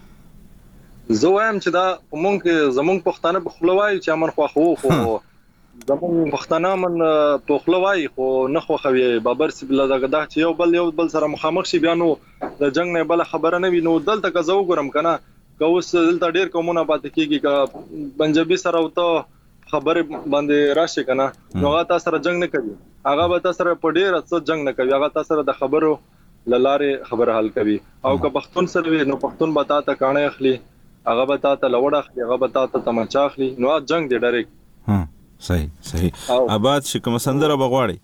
زه وایم چې دا مونږ زمونږ پښتانه په خپلوای چې امن خو خو زمونږ پښتانه من په خپلوای خو نه خو خوي بابر سي بل دغه دا چې یو بل یو بل سره مخامخ شي بیا نو د جنگ نه بل خبره نه وي نو دلته که زه وګورم کنه که اوس دلته ډیر کومونه پاتې کیږي که پنجابي سره وته خبره باندې راشي کنه نو هغه تاسو سره جنگ نه کوي هغه به تاسو سره په ډیر څه جنگ نه کوي هغه تاسو سره د خبرو لاره خبره حل کوي او که پښتون سره نو پښتون به تاسو کانه اخلي هغه به تاسو لوړ اخلي هغه به تاسو تماچا اخلي نو جنگ دی ډایرک ها صحیح صحیح آباد شي کوم سندره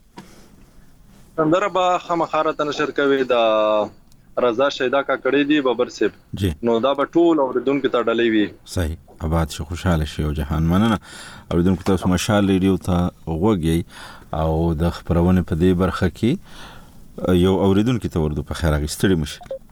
بغواړي سندره به خامخاره نشر کوي دا رضا شیدا کا کړی دی بابر سیب جی نو دا به ټول اوریدونکو ته ډلې وي صحیح آباد شي خوشاله شي او جهان مننه اوریدونکو تاسو مشال ریډیو ته وګورئ او د خبرونه په دې برخه کې یو اوریدونکو ته ورته په خیر اغستړي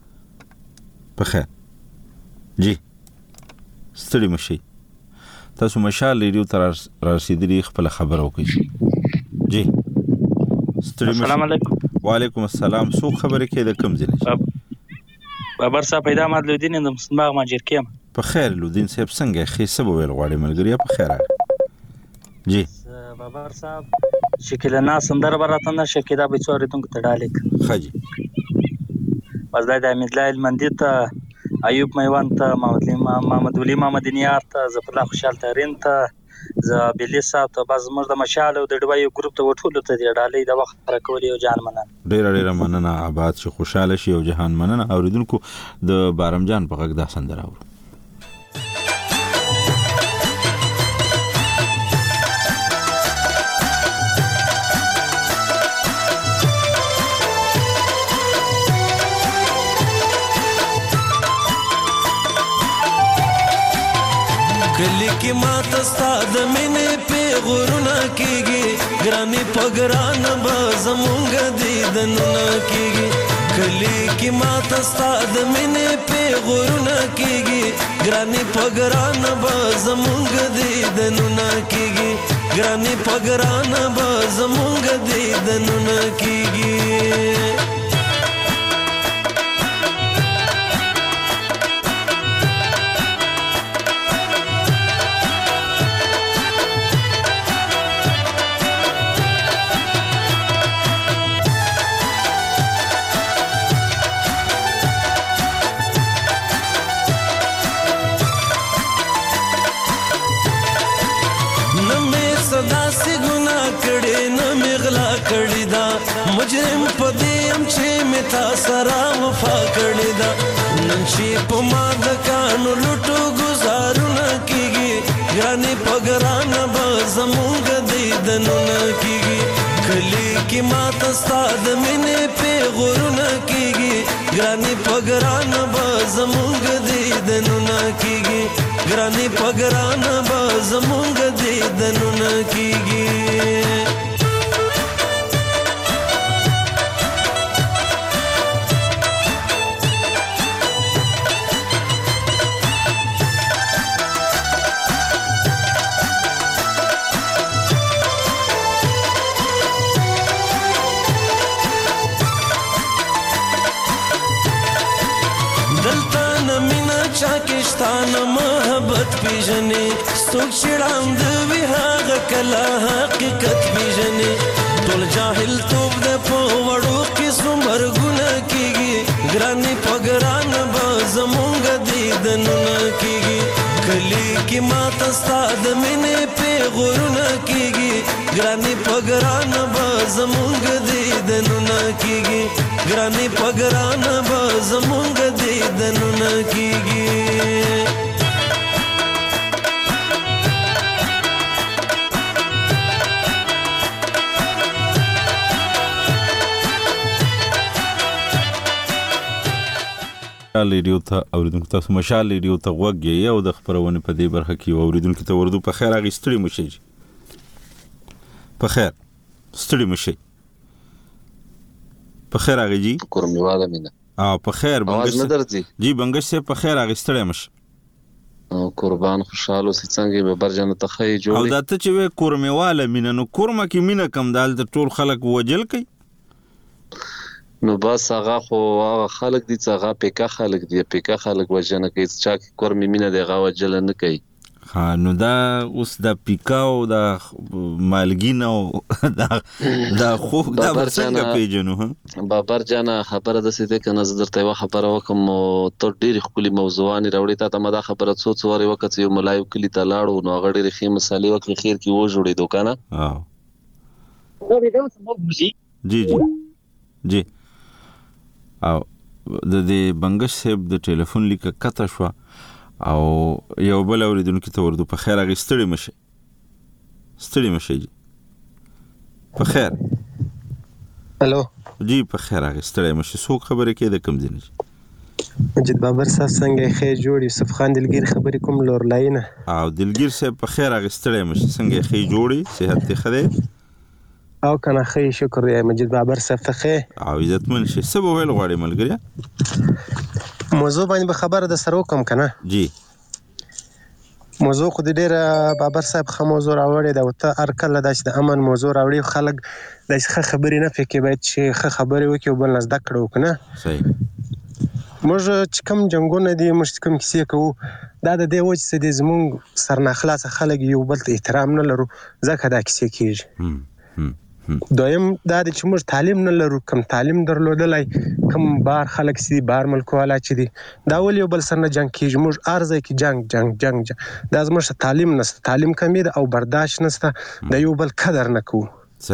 مشه په خیر جی ستړي مشي تاسو مشال ریډیو تر رسیدلی خپل خبر وکړئ جی ستړي مشي السلام علیکم وعلیکم السلام سو خبره کې د کم ځنه بابر صاحب پیدا مات لودین د مسماغ ماجر کیم په خیر لودین صاحب څنګه خې سبب ویل غواړي ملګری په خیر جی بابر صاحب شکل نه سندر براتن نه شکیدا به څورې تونګ تډالیک خاجي پس دا د امیدلایل مندیت ایوب میوان ته محمد ولی محمد نیار ته زفر الله خوشحال تارین ته ز بلی صاحب ته باز مرده مشال او د ډوای ګروپ ته وټول ته دی ډالې د وخت راکولې او جان مننه ډیر ډیر مننه آباد شي خوشاله شي او جهان مننه اوریدونکو د بارمجان په غږ دا سندره اورو کلی کی مات استاد مینې په غورونه کیږي ګرانی پګران به زمونږ دیدنونه کیږي کلی کی مات استاد مینې په غورونه کیږي ګرانی پګران به زمونږ دیدنونه کیږي ګرانی پګران به زمونږ دیدنونه کیږي مجرم پدیم چې متا سره وفا کړی دا نن چې په ما د کانو لټو گزارونه کیږي ګرانی پګران به زمونږ دیدنونه کیږي کلی کی مات استاد مینې په غورونه کیږي ګرانی پګران به زمونږ دیدنونه کیږي ګرانی پګران به زمونږ دیدنونه کیږي حقیقت پیژنې څوک چې ړاند وي هغه کله حقیقت پیژنې ټول جاهل توب د په وړو قسم مرګونه کېږي ګرانې په ګران به زمونږ دیدنونه کېږي کلی کې ماته ستا د مینې پیغورونه کېږي ګرانې په ګران به زمونږ دیدنونه کېږي ګرانې په ګران به زمونږ دیدنونه کېږي مشال ریډیو ته اوریدونکو تاسو مشال ریډیو ته غوږ یې او د خبرونې په دې برخه کې اوریدونکو ته وردو په خیر هغه ستړي مشي په خیر ستړي مشي په خیر هغه جی کورمي واده مینه اه په خیر بنګش نه درځي جی بنګش سه په خیر هغه ستړي مشي او قربان خوشاله سي څنګه به برجن ته خې جوړي او دا ته چې وې کورمي واله مینه نو کورمه کې مینه کم دال د ټول خلک وجل کوي نو بس هغه خو هغه خلک دي چې هغه پیکا خلک دي پیکا خلک وجنه کوي چې کورمي مینه دی هغه وجل نه کوي ها نو دا اوس د پیکاو د مالګینو دا دا خو دا څنګه پیژنو ها بابر جانا خبره د سیده کنه درته یو خبره وکم ته ډېری خپل موضوعانی راوړی ته ما دا خبره څو څو وری وخت یو ملایو کلی ته لاړو نو هغه ډېری خې مثالي وکړي خیر کې و جوړې دوکانه اه دا به د سمو بوزي جی جی جی او د دې بنګش صاحب د ټلیفون لیک کته شو او یو بل اوریدونکو ته ورته په خیر هغه ستړي مشه ستړي مشه جی په خیر الو جی په خیر هغه ستړي مشه څوک خبره کې د کم دینه مجید بابر صاحب څنګه خې جوړي یوسف خان دلګیر خبرې کوم لور لاینه او دلګیر صاحب په خیر هغه ستړي مشه څنګه خې جوړي صحت ته خره او کنه خې شکر دی مجید بابر صاحب ته خې او عزتمن شي سبا ویل غواړي ملګری موضوع باندې خبره د سره کوم کنه جی موضوع خو د ډېر بابر صاحب خو موضوع راوړی دا ته هر کله د امن موضوع راوړي خلک د ښه خبرې نه فکر باید چې ښه خبرې وکړي او بل نه زده کړو کنه صحیح موږ چې کوم جنگونه دي موږ کوم کیسې کوو دا د دې وجه چې د زمونږ سرناخلاص خلک یو بل ته احترام نه لرو ځکه دا کیسې کیږي دویم دا د چې موږ تعلیم نه لرو کم تعلیم درلودلای کم بار خلک سي بار ملک والا چې دي دا ول یو بل سره نه جنگ کیږي موږ ارزه کې جنگ جنگ جنگ, جنگ. دا زموږ تعلیم نشته تعلیم کمی ده او برداشت نشته د یو بل قدر نه کوو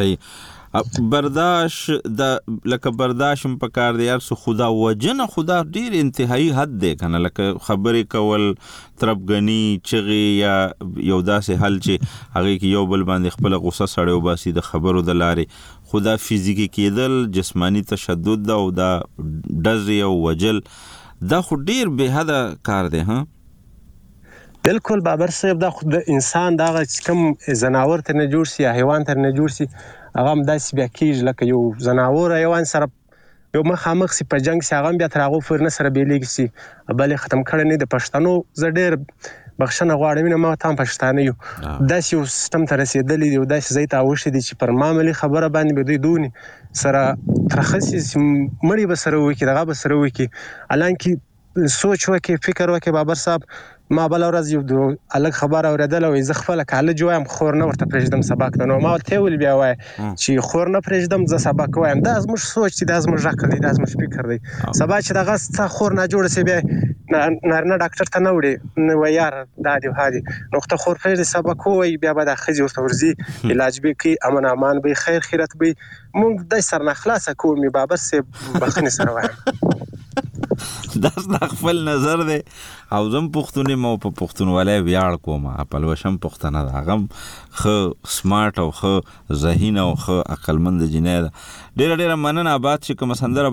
صحیح برداشت د لکه برداشت په کار دی ارسو خدا وجنه خدا ډیر انتهایی حد دی کنه لکه خبرې کول تربګنی چغي یا یو داسې حل چې هغه کې یو بل باندې خپل غوسه سړیو باسي د خبرو د لارې خدا فزیکی کېدل جسمانی تشدد او دا ډز او وجل دا خو ډیر به حد کار دی ها بالکل بابر صاحب دا خو د انسان دا کم زناور ته نه جوړ سي حیوان ته نه جوړ سي هغه هم داسې بیا کېږي لکه یو زناور حیوان سره یو مخامخ سي په جنګ سي هغه هم بیا تر هغو پورې نه سره بیلیږي سي بل یې ختم کړی نه د پښتنو زه ډېر بخښنه غواړم نه ما ته هم پښتانه یو داسې یو سیستم ته رسېدلی دی او داسې ځای ته اوښتي دي چې پر معاملي خبره باندې به دوی دونې سره ترخه سي مړي به سره وکړي دغه به سره وکړي حالانکې سوچ وکړي فکر وکړي بابر صاحب ما بل ورځ یو الګ خبر اوریدل او زه خپل کالج وایم خور نه ورته پرېږدم سبق ته نو ما ته ویل بیا وای چې خور نه پرېږدم زه سبق وایم دا زموږ سوچ دی دا زموږ عقل دی دا زموږ فکر دی سبا چې دغه څه خور نه جوړ سي بیا نارنه ډاکټر ته نه وړي نو یار دا دی هادي نو ته خور پرېږدي سبق وای بیا به د خځې ورته ورځي علاج به کوي امن امان به خیر خیرت به مونږ د سر نه خلاصه کوو می بابر سي بخنه سره وایم دا خپل نظر دی او زم پښتوني مو په پښتونولۍ ویاړ کوم خپل وشم پښتنه دا غم خو سمارټ او خو ذهین او خو عقلمند جنید ډېر ډېر مننه آباد چې کوم سندره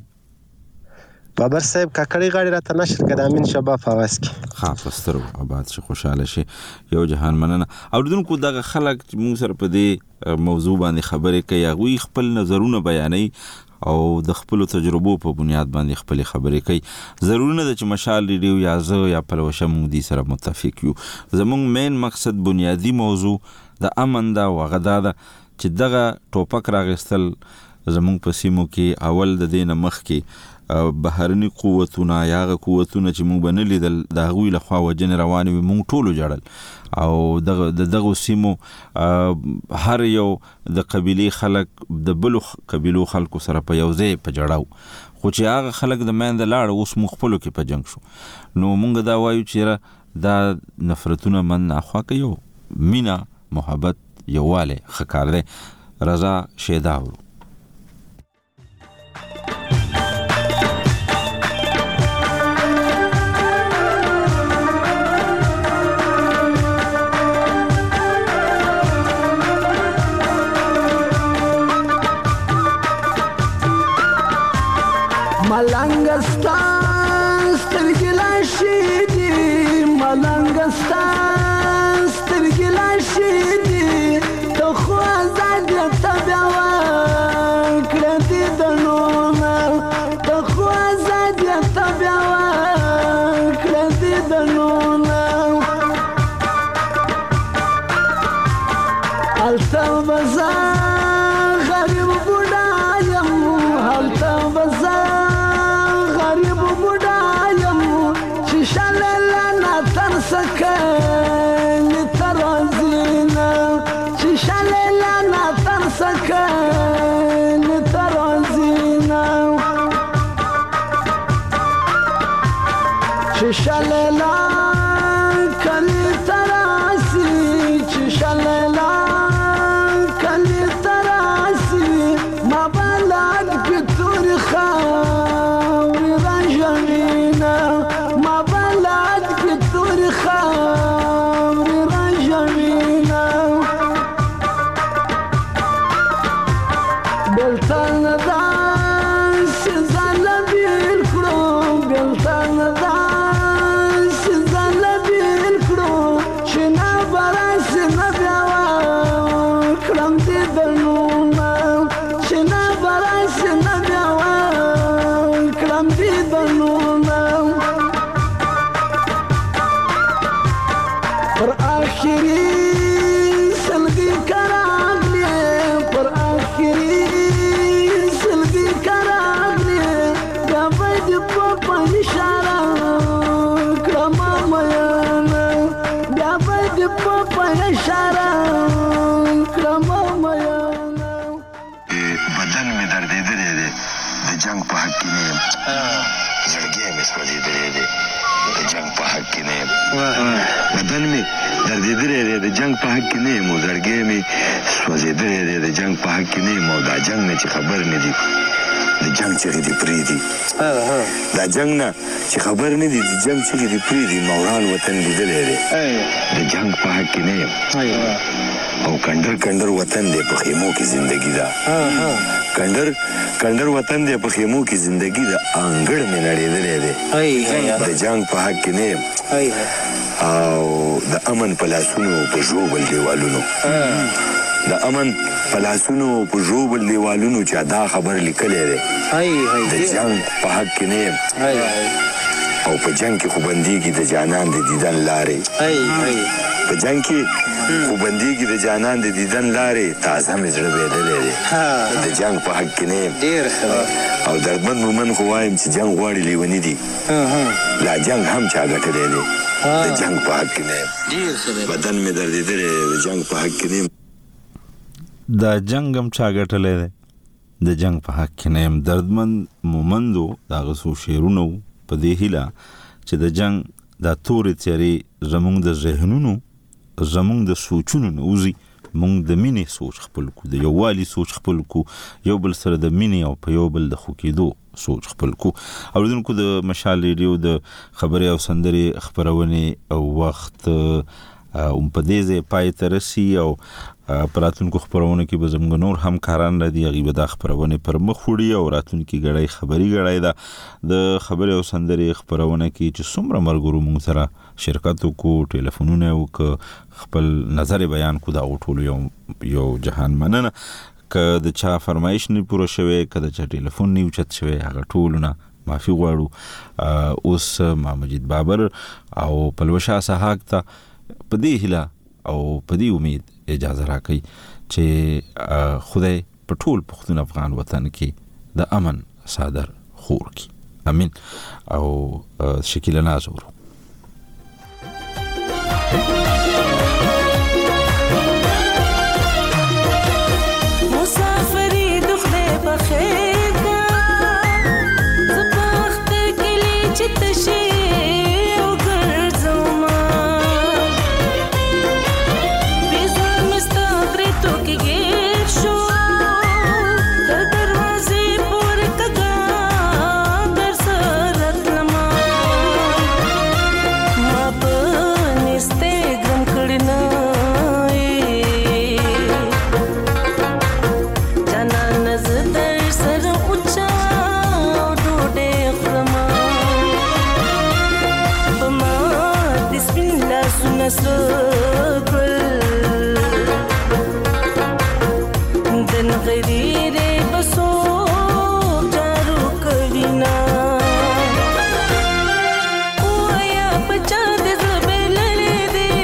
بغواړي بابر صاحب کاکړی غاړي راته نشر کړه امین شباب فواز کی ها پستر آباد شي خوشاله شي یو جهان مننه او دونکو دغه خلک موږ سره په دې موضوع باندې خبرې کوي هغه خپل نظرونه بیانوي او د خپل تجربو په بنیاد باندې خپل خبرې کوي ضروري نه ده چې مشال ریډیو یا زه یا پلوشه مونږ دي سره متفق یو زمونږ مین مقصد بنیادی موضوع د امن دا وغدا ده چې دغه ټوپک راغستل زمونږ په سیمو کې اول د دینه مخ کې بهرني قوتونه یا هغه قوتونه چې موږ به نه لیدل د هغوی لخوا وجنې روانې وي موږ ټولو جړل او دغه د دغو سیمو هر یو د قبیلې خلک د بلو قبیلو خلکو سره په یو ځای په جړاو خو چې هغه خلک د منځه لاړه اوس موږ خپلو کې په جنګ شو نو موږ دا وایو چې دا نفرتونه من اخوا کوي مینا محبت یوواله ښه کار دی رضا شیداورو ملنګستان سترګې لا شي دي ملنګستان سترګې لا شي دي ته خو آزاد یې ته بیا وکړه دې د نونه ته خو آزاد یې ته بیا وکړه دې د نونه هلته به زه غریب بوډا یم هلته به زه سکن ترازینا شیشالیلا ناتر سکن ترازینا شیشالیلا کلی تراسی شیشالیلا کلی تراسی ما بلد که توری خواهی رنجمینا ما بلد که توری خواهی رنجمینا بلتن دان سیزن بیل کرو بلتن دان سیزن بیل کرو چنا براس نبیاوا کرم دی دلونا چنا براس نبیاوا کرم دی دلونا پر آخری سلگی کراغلی پر آخری سلگی کراغلی گابد پاپا نشارا کرما میانا گابد پاپا نشارا کرما میانا بدن می دردیدلی دی د جنگ په حق کې نه زړګی مې سوځېدلی دی د جنگ په حق کې نه بدن می دردیدلی دی د جنگ په حق کې نه یم زړګی مې سوځېدلی دی د جنگ په حق کې نه یم او دا جنگ نه چې خبر نه دي د جنگ چغې دې پرېږدي دا جنگ نه چې خبر نه دي د جنگ چغې دې پرېږدي موران وطن لیدلی دی د جنگ په حق کې نه یم او کندر کندر وطن دی په خیمو کې زندگی ده کندر کندر وطن دی په خیمو کې زندگی ده انګړ مې نړېدلی دی د جنگ په حق کې نه یم او د امن په لاسونو په ژوبل دیوالونو د امن په لاسونو په ژوبل دیوالونو چې دا خبر لیکلی دی د جنگ په حق کې نه یم او په جنگ کې خو بندېږي د جانان د دیدن لارې په جنگ کې خو بندېږي د جانان د دیدن لارې تازه مې زړه بیدلی دی د جنگ په حق کې نه یم او دردمند مومن خو وایم چې جنگ غواړي لیوني دي لا جنگ هم چا ګټلی دی د جنگ په حق کې نه یم بدن مې دردېدلی د جنگ په حق کې نه یم دا جنگ هم چا ګټلی دی د جنگ په حق کې نه یم دردمند مومندو د هغه څو شعرونه په دې هیله چې د جنگ دا تورې تیارې زموږ د ذهنونو زموږ د سوچونو نه وځي موږ د مینې سوچ خپل کو د یووالي سوچ خپل کو یو بل سره د مینې او په یو بل د خوکېدو سوچ خپل کو اوریدونکو د مشال ریډیو د خبرې او سندرې خپرونې او وخت هم په دې ځای پای ته رسي او په راتلونکو خپرونو کې به زموږ نور همکاران را دي هغوی به دا خپرونې پر مخ وړي او راتلونکي ګړی خبري ګړی ده د خبرې او سندرې خپرونه کې چې څومره ملګرو موږ سره شرکت وکړو ټلیفونونه یې وکړه خپل نظر بیان کړو د هغو ټولو یو یو جهان مننه که د چا فرمایش نه پوره شوی که د چا ټلیفون نه اوچت شوی هغه ټولو نه معافي غواړو اوس ما مجید بابر او پلوشه اسحاق ته په دې هیله او په دې امید اجازه راکړئ چې خدای په ټول پښتون افغان وطن کې د امن صادر خور کړي امين. او شکیله ناز ورو مسافری دخله بخیر کا زبخت کلی چتشی او ګرځوما بیزا مستغری تو کې ګیر شو در دروازې پور کګا در سرت لما ما په نسته ګرم کړنا دن غریره بسو چارو کرینا اویا بچا د زبې لری دی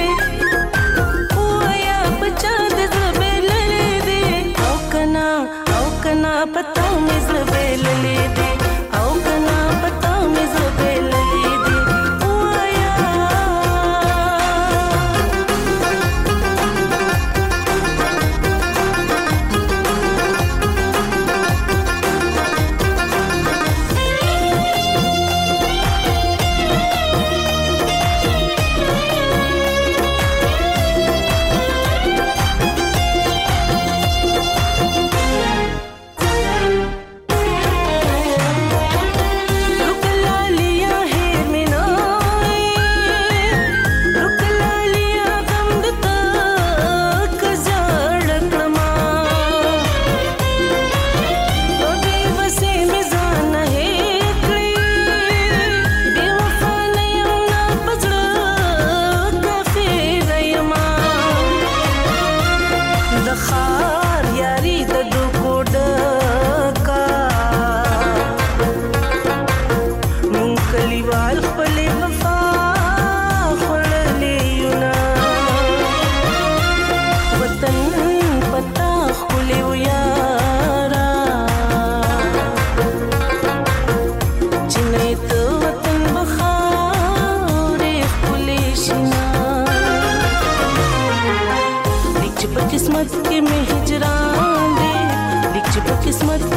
اویا بچا د زبې لری دی او کنا او کنا پتا مې زبې لری دی او کنا پتا مې زبې لری دی किस्मत के में हिजरान दे दिख किस्मत